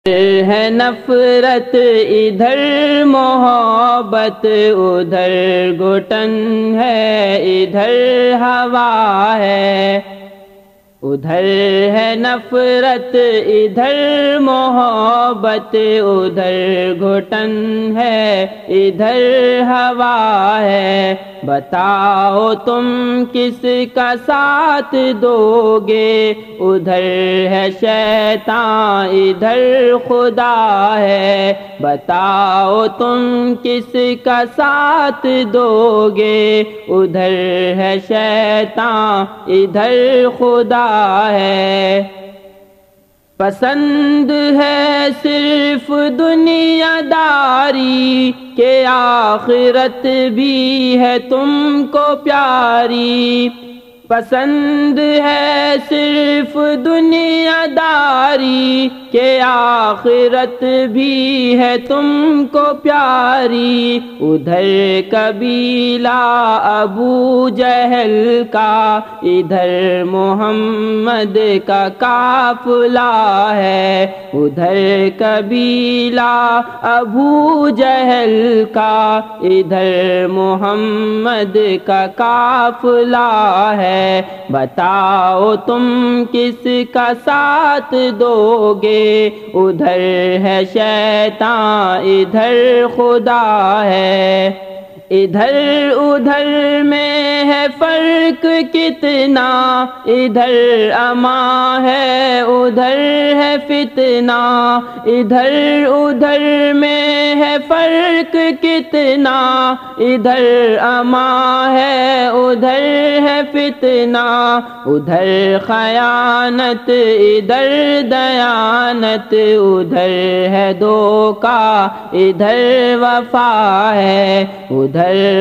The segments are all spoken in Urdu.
ہے نفرت ادھر محبت ادھر گھٹن ہے ادھر ہوا ہے، ادھر ہے نفرت ادھر محبت ادھر گھٹن ہے ادھر ہوا ہے، بتاؤ تم کس کا ساتھ دو گے، ادھر ہے شیطان ادھر خدا ہے، بتاؤ تم کس کا ساتھ دو گے، ادھر ہے شیطان ادھر خدا ہے۔ پسند ہے صرف دنیا داری کہ آخرت بھی ہے تم کو پیاری، پسند ہے صرف دنیا داری کہ آخرت بھی ہے تم کو پیاری، ادھر قبیلہ ابو جہل کا ادھر محمد کا قافلہ ہے، ادھر قبیلہ ابو جہل کا ادھر محمد کا قافلہ ہے، بتاؤ تم کس کا ساتھ دو گے، ادھر ہے شیطان ادھر خدا ہے۔ ادھر ادھر میں ہے فرق کتنا، ادھر امان ہے ادھر ہے فتنہ، ادھر ادھر میں ہے فرق کتنا، ادھر امان ہے ادھر ہے فتنہ، ادھر خیانت ادھر دیانت، ادھر ہے دھوکہ ادھر وفا ہے، ادھر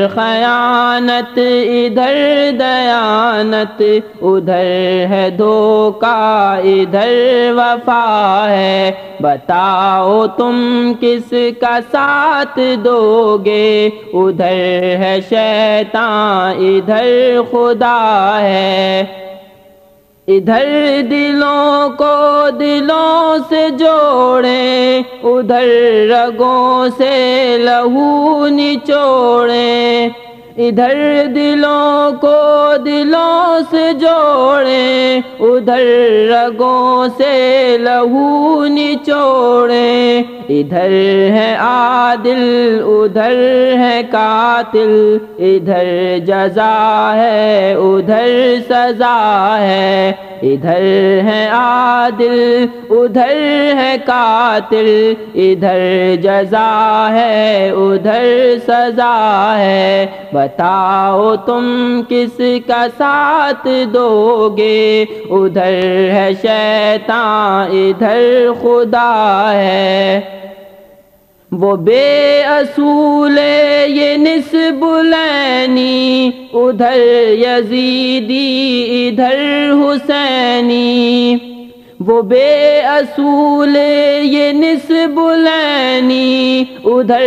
خیانت ادھر دیانت، ادھر ہے دھوکہ ادھر وفا ہے، بتاؤ تم کس کا ساتھ دو گے، ادھر ہے شیطان ادھر خدا ہے۔ ادھر دلوں کو دلوں سے جوڑیں، ادھر رگوں سے لہو نچوڑیں، ادھر دلوں کو دلوں سے جوڑیں، ادھر رگوں سے لہو نچوڑیں، ادھر ہے عادل ادھر ہے قاتل، ادھر جزا ہے ادھر سزا ہے، ادھر ہے عادل ادھر ہے قاتل، ادھر جزا ہے ادھر سزا ہے، بتاؤ تم کس کا ساتھ دو گے، ادھر ہے شیطان ادھر خدا ہے۔ وہ بے اصول یہ نسب لینی، ادھر یزیدی ادھر حسینی، وہ بے اصول یہ نسب لینی، ادھر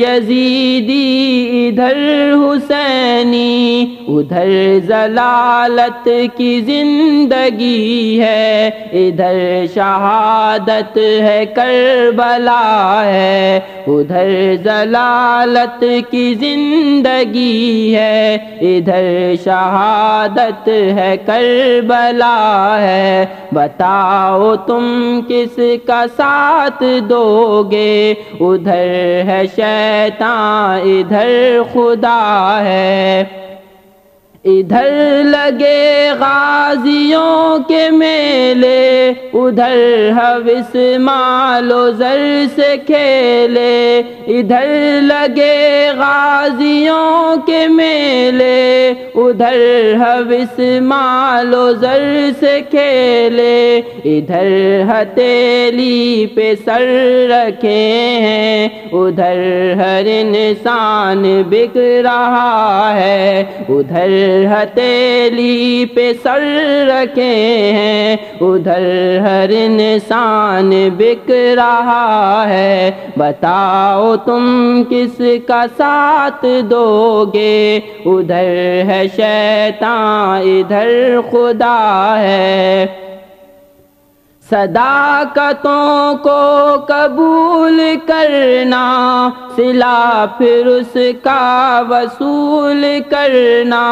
یزیدی ادھر حسینی، ادھر ضلالت کی زندگی ہے ادھر شہادت ہے کربلا ہے، ادھر ضلالت کی زندگی ہے ادھر شہادت ہے کربلا ہے، بتاؤ تم کس کا ساتھ دو گے، ادھر ہے شیطان ادھر خدا ہے۔ ادھر لگے غازیوں کے میلے، ادھر ہوس مال و زر سے کھیلے، ادھر لگے غازیوں کے میلے، ادھر ہوس مال و زر سے کھیلے، ادھر ہتھیلی پہ سر رکھے ہیں، ادھر ہر انسان بک رہا ہے، ادھر ہتھیلی پہ سر رکھے ہیں، ادھر ہر انسان بک رہا ہے، بتاؤ تم کس کا ساتھ دو گے، ادھر ہے شیطان ادھر خدا ہے۔ صداقتوں کو قبول کرنا، صلہ پھر اس کا وصول کرنا۔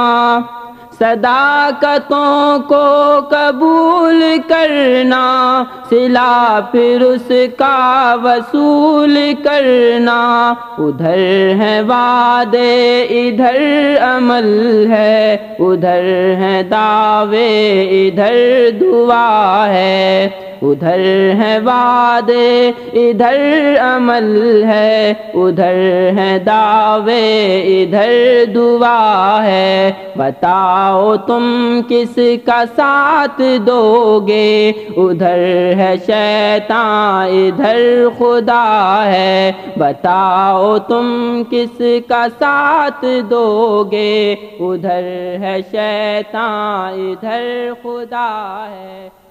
صداقتوں کو قبول کرنا، صلہ پھر اس کا وصول کرنا۔ ادھر ہیں وعدے ادھر عمل ہے، ادھر ہیں دعوے ادھر دعا ہے۔ ادھر ہیں وعدے ادھر عمل ہے، ادھر ہیں دعوے ادھر دعا ہے۔ بتاؤ تم کس کا ساتھ دو گے، ادھر ہے شیطان ادھر خدا ہے۔ بتاؤ تم کس کا ساتھ دو گے، ادھر ہے شیطان ادھر خدا ہے۔